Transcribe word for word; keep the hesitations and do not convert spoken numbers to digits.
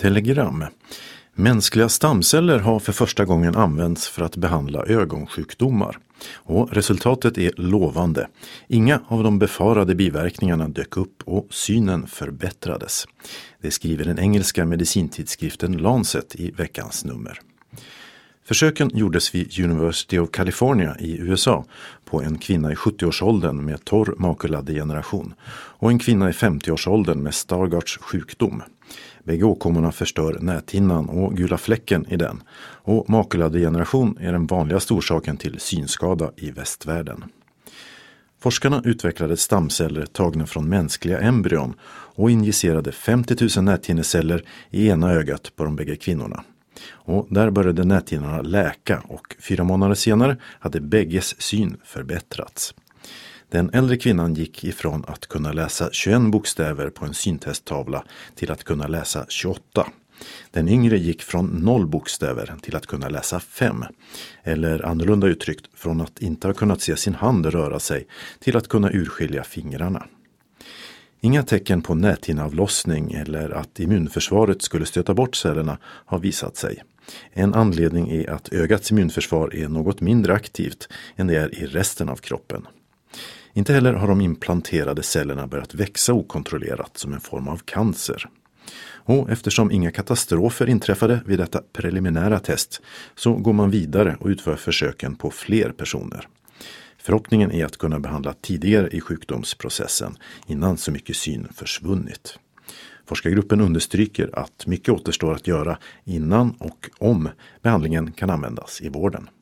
Telegram. Mänskliga stamceller har för första gången använts för att behandla ögonsjukdomar. Och resultatet är lovande. Inga av de befarade biverkningarna dök upp och synen förbättrades. Det skriver den engelska medicintidskriften Lancet i veckans nummer. Försöken gjordes vid University of California i U S A på en kvinna i sjuttio-årsåldern med torr makuladdegeneration och en kvinna i femtio-årsåldern med Stargardts sjukdom. Bägge åkommorna förstör näthinnan och gula fläcken i den, och makuladdegeneration är den vanligaste orsaken till synskada i västvärlden. Forskarna utvecklade stamceller tagna från mänskliga embryon och injicerade femtio tusen näthinneceller i ena ögat på de bägge kvinnorna. Och där började näthinnorna läka och fyra månader senare hade bägges syn förbättrats. Den äldre kvinnan gick ifrån att kunna läsa tjugoett bokstäver på en syntesttavla till att kunna läsa tjugoåtta. Den yngre gick från noll bokstäver till att kunna läsa fem. Eller annorlunda uttryckt, från att inte ha kunnat se sin hand röra sig till att kunna urskilja fingrarna. Inga tecken på näthinneavlossning eller att immunförsvaret skulle stöta bort cellerna har visat sig. En anledning är att ögats immunförsvar är något mindre aktivt än det är i resten av kroppen. Inte heller har de implanterade cellerna börjat växa okontrollerat som en form av cancer. Och eftersom inga katastrofer inträffade vid detta preliminära test så går man vidare och utför försöken på fler personer. Förhoppningen är att kunna behandla tidigare i sjukdomsprocessen innan så mycket syn försvunnit. Forskargruppen understryker att mycket återstår att göra innan och om behandlingen kan användas i vården.